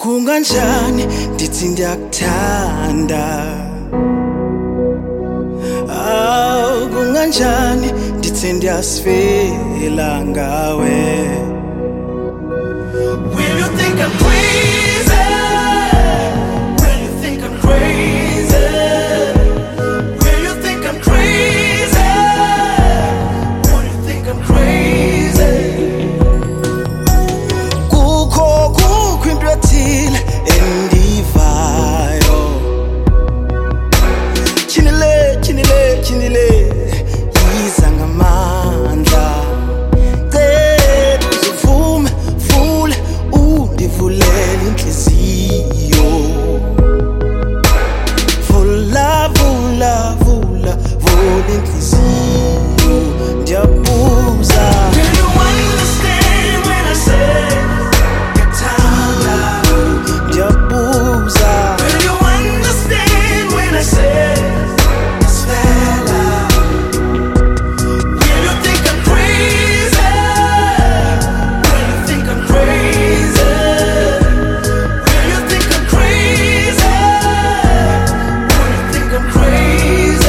Kunganjani ndithi ndiyakuthanda, kunganjani ndithi ndiyasifela ngawe. Will you think I'm crazy? Will you think I'm crazy? Will you think I'm crazy? Will you think I'm crazy? Kukho into ethile endivayo, chinile yiza ngamandla. Cela uzuvume vule undivulele inhliziyo. Vula inhliziyo. Ndiyabuza, Will you understand when I say ngikuthanda? ndiyabuza. Will you understand when I say ngisifela? Will you think I'm crazy? Will you think I'm crazy? Will you think I'm crazy? Will you think I'm crazy?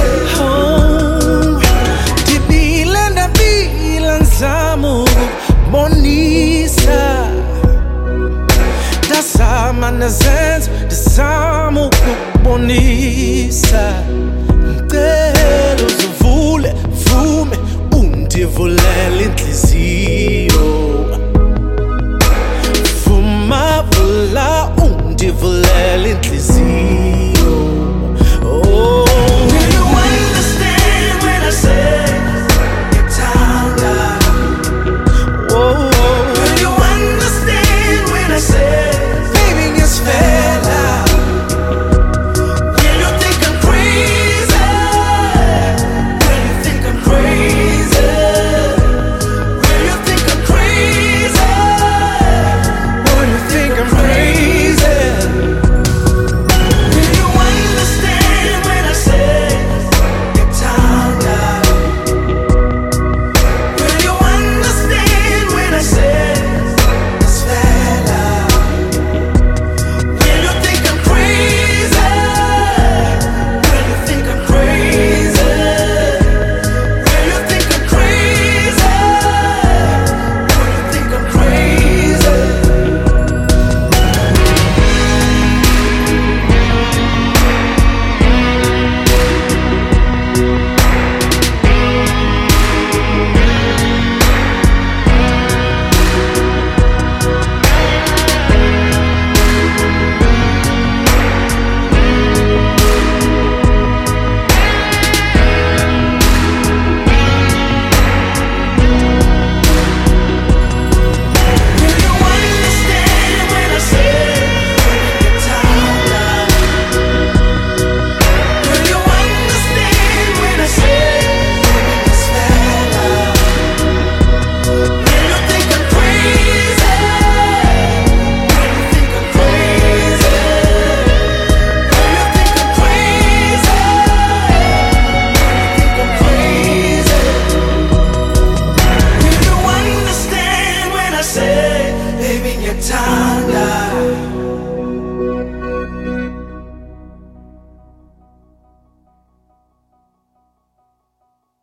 Ndibila nzama ukukubonisa, ndazama nezenzo ndizama ukukubonisa. Ngicela uzuvule vume undivulele inhliziyo. Vula undivulele inhliziyo.